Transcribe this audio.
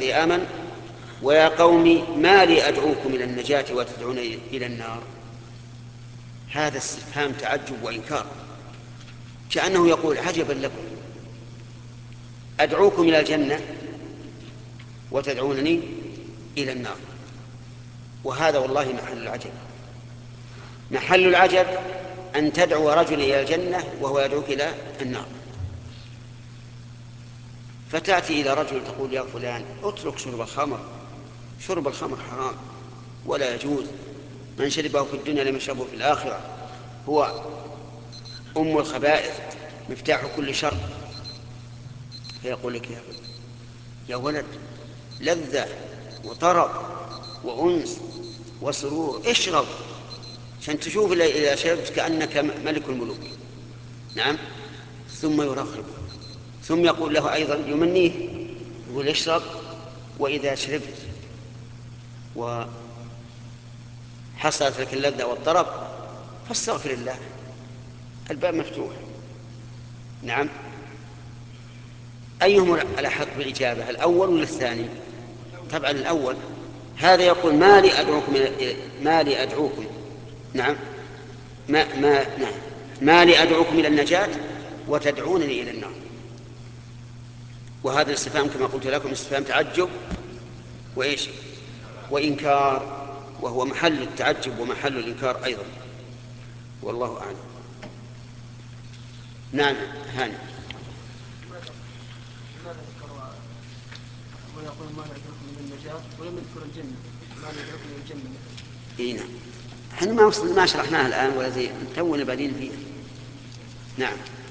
الذي آمن ويا قوم ما لي أدعوكم إلى النجاة وتدعون إلى النار. هذا استفهام تعجب وإنكار، كأنه يقول عجبا لكم، أدعوكم إلى الجنة وتدعونني إلى النار. وهذا والله محل العجب. محل العجب أن تدعو رجل إلى الجنة وهو يدعوك إلى النار. فتأتي إلى رجل تقول يا فلان اترك شرب الخمر، شرب الخمر حرام ولا يجوز، من شربه في الدنيا لم يشربه في الآخرة، هو أم الخبائث مفتاح كل شر. فيقول لك يا ولد لذة وطرب وأنس وسرور، اشرب عشان تشوف إذا شربت كأنك ملك الملوك. نعم. ثم يرغب، ثم يقول له أيضا يمنيه، يقول اشرب وإذا شربت وحصلت لك اللذة والطرب فاستغفر الله، الباب مفتوح. نعم. أيهم الأحق بالإجابة، الأول ولا الثاني؟ طبعا الأول. هذا يقول ما لي أدعوكم نعم نعم ما لي أدعوكم إلى النجاة وتدعونني إلى النار. وهذا الاستفهام كما قلت لكم استفهام تعجب وإيش وإنكار، وهو محل التعجب ومحل الإنكار أيضا، والله أعلم. نعم هاني. ويقول ما ندعوكم إلى النجاة ولم يذكر الجنة، ما ندعوكم إلى الجنة. إيه نعم. احنا ما شرحناها الآن والذي تونا بادين فيه. نعم.